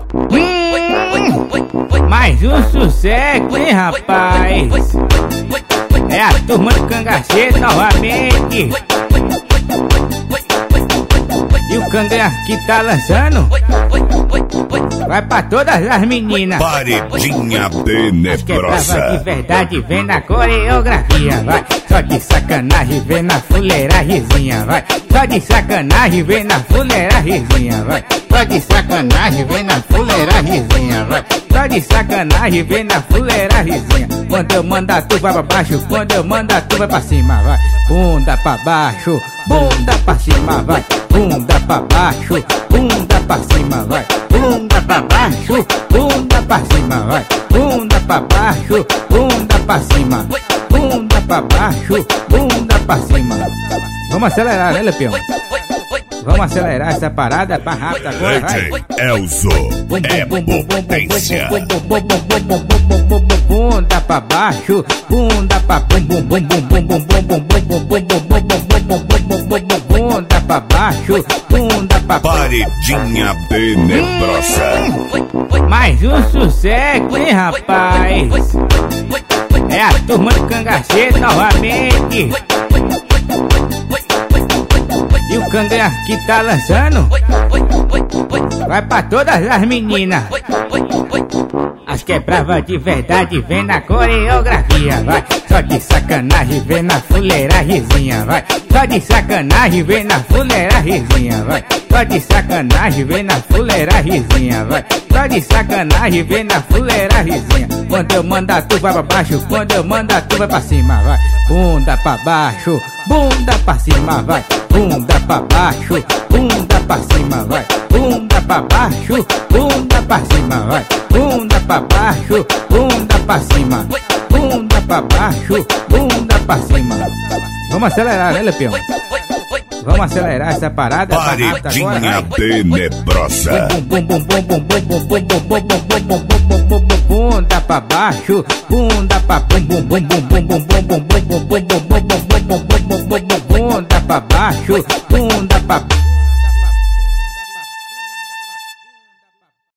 Mais um sucesso, hein, rapaz? É a turma do Cangaceiro novamente. E o Cangan que tá lançando vai pra todas as meninas. Paredinha Tenebrosa. tenebrosa. De verdade, vem na coreografia, vai. Só de sacanagem, vem na fuleiragemzinha, vai. Só de sacanagem, vem na fuleiragemzinha, vai. Só de sacanagem, vem na fuleiragemzinha, vai. Só de sacanagem, vem na fuleiragemzinha. Quando eu mandar tu vai pra baixo, quando eu mandar tu vai pra cima, vai. Bunda pra baixo, bunda pra cima, vai. Bunda pra baixo, bunda pra cima, vai. Bunda pra baixo, bunda pra cima, vai. Bunda pra baixo, bunda pra cima. Bunda pra baixo, bunda pra cima. Vamos acelerar, né, Lepião? Vamos acelerar essa parada pra rápido agora, vai. DJ Elzo é potência. Bunda pra baixo, bunda pra bum bum bum bum bum bum bum bum bum bum bum bum bum. Bunda pra baixo, bunda pra Paredinha tenebrosa. mais um sucesso, hein, rapaz? É a turma do Cangaceiro novamente. E o Cangan que tá lançando vai pra todas as meninas. As que é brava de verdade, vem na coreografia, vai. Só de sacanagem, vem na fuleiragemzinha, vai. Só de sacanagem, vem na fuleiragemzinha, vai. Só de sacanagem, vem na fuleiragemzinha, vai. Só de sacanagem, vem na fuleiragemzinha. Quando eu mandar tu vai pra baixo, quando eu mandar tu vai pra cima, vai. Bunda pra baixo, bunda pra cima, vai. Bunda pra baixo, bunda pra cima, vai. Bunda pra baixo, bunda pra cima, vai. Bunda pra baixo, bunda pra cima. Bunda pra baixo, bunda pra cima. Vamos acelerar, né, Lepião? Vamos acelerar essa parada pra rápido agora, Paredinha vai. tenebrosa. Bunda pra baixo, bunda pra bum bum bum bum bum bum bum bum bum bum bum bum bum bum bum bum bum bum bum. Bunda pra baixo, bunda pra